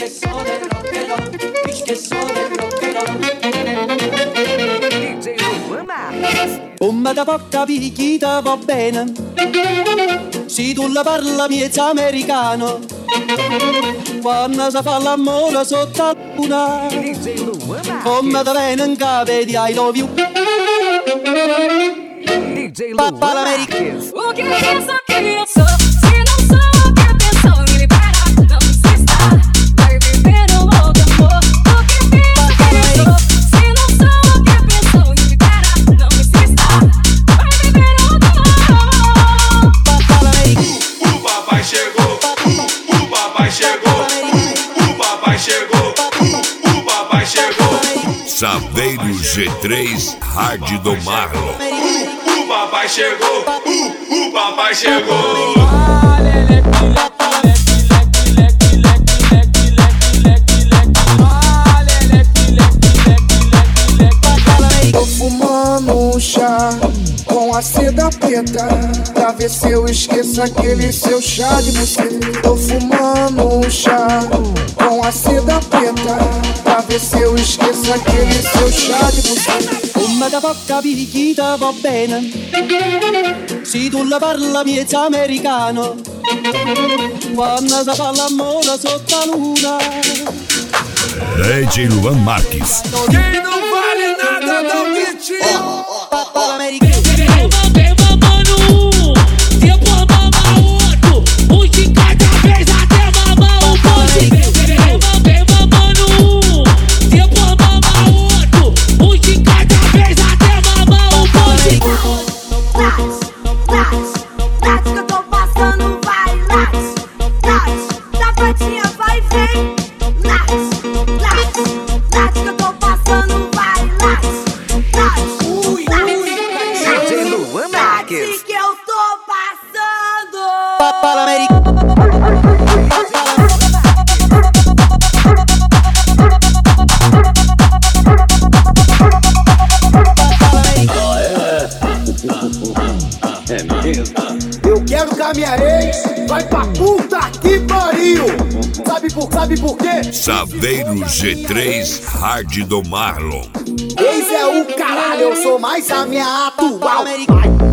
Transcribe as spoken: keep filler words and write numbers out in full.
que sou de rock'n'roll, diz que sou de rock'n'roll. D J Luan Marques. Come da poca picchita va bene, se tu la parla miezza americano, quando si fa l'amore sotto la luna, D J Luan come Marques. da viene in capo di I love you. D J Luan Marques. O que pensa que eu sou? Se não sou o que pensou, me libera, não insista. Vai viver um outro amor. O que pensa que eu sou? Se não sou o que pensou, me libera, não insista. Vai viver um outro amor. O papai chegou, o papai chegou, o papai chegou, o papai chegou. Saveiro G três Hard do Marlon. O papai chegou, o papai chegou. Tô fumando um chá com a seda preta, pra ver se eu esqueço aquele seu chá de buceta. Tô fumando um chá com a seda preta, pra ver se eu esqueço aquele seu chá de buceta. Come da poca picchita va bene, se tu la parla miezza americano, quando si fa l'amore sotto la luna. D J Luan Marques. Quem não vale nada dá um gritinho. Papa americano. Vem mamando um, depois mama outro, um de cada vez até mamar o bonde. Vem mamando um, depois mama outro, um de cada vez até mamar o bonde. Late, late que eu tô passando, vai, late, late, da patinha vai, vem, late, late, late que eu tô passando, vai, late, late, D J Luan Marques. late que eu tô passando. Papa americano. Eu quero que a minha ex vai pra puta que pariu. Sabe por, sabe por quê? Saveiro G três Hard do Marlon. Ex é o caralho, eu sou mais a minha atual.